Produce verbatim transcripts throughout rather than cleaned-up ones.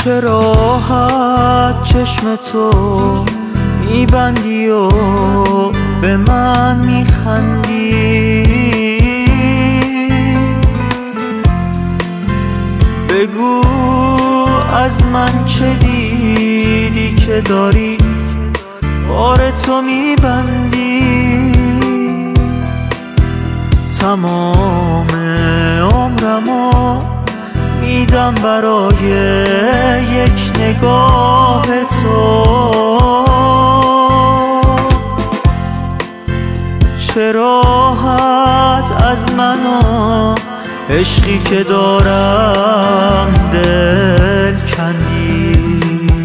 چه راحت چشم تو میبندی و به من میخندی. بگو از من چه دیدی که داری بار تو میبندی. تمام عمرمو میدم برای یک نگاه تو. چه راحت از منو عشقی که دارم دل کندی.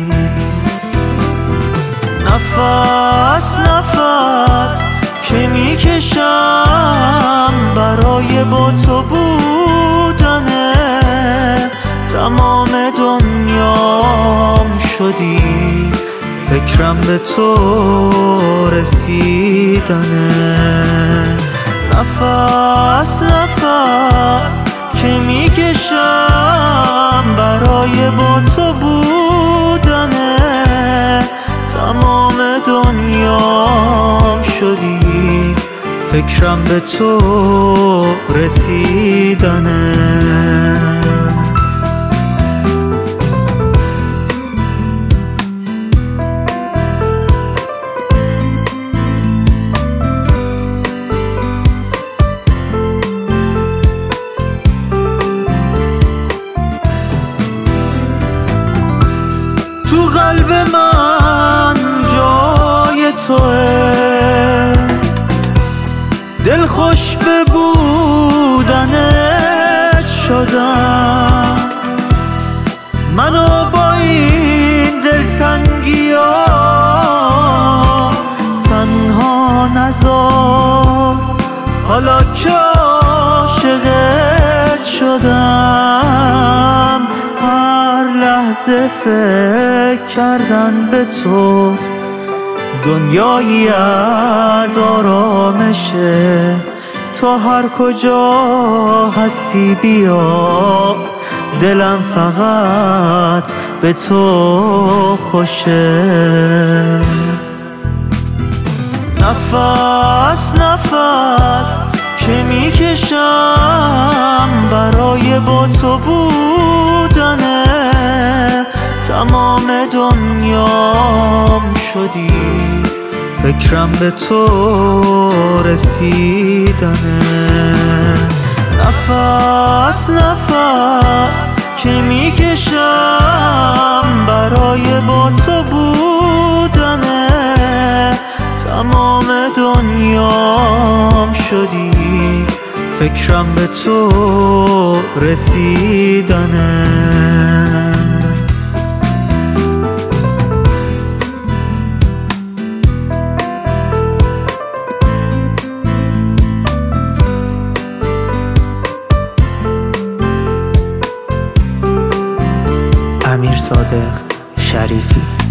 نفس نفس که میکشم برای با تو بودنه. تمام دنیام شدی فکرم به تو رسیدنه. نفس نفس که میکشم برای با تو بودنه. تمام دنیام شدی فکرم به تو رسیدنه. تو قلب من جای توه، دل خوش به بودنت شدم. منو با این دلتنگی ها تنها نذار، حالا که عاشقت شدم. هر لحظه فکر کردن به تو دنیایی از آرامشه. تا هر کجا هستی بیا، دلم فقط به تو خوشه. نفس نفس که میکشم برای با تو بودنه. تمام دنیام شدی فکرم به تو رسیدنه. نفس نفس که میکشم برای با تو بودنه. تمام دنیام شدی فکرم به تو رسیدنه. امیر صادق شریفی.